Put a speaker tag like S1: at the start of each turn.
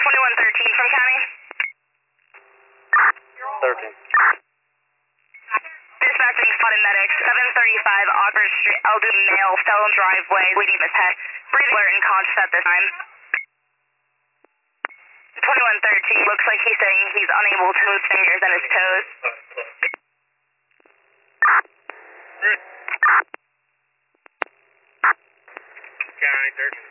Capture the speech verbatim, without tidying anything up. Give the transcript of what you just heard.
S1: twenty-one thirteen from county.
S2: thirteen.
S1: Dispatching spotted medic, seven thirty-five Oxford Street, elderly male, fell in driveway, bleeding his head, breathing alert and conscious at this time. twenty-one thirteen, looks like he's saying he's unable to move fingers and his toes.
S2: County thirteen.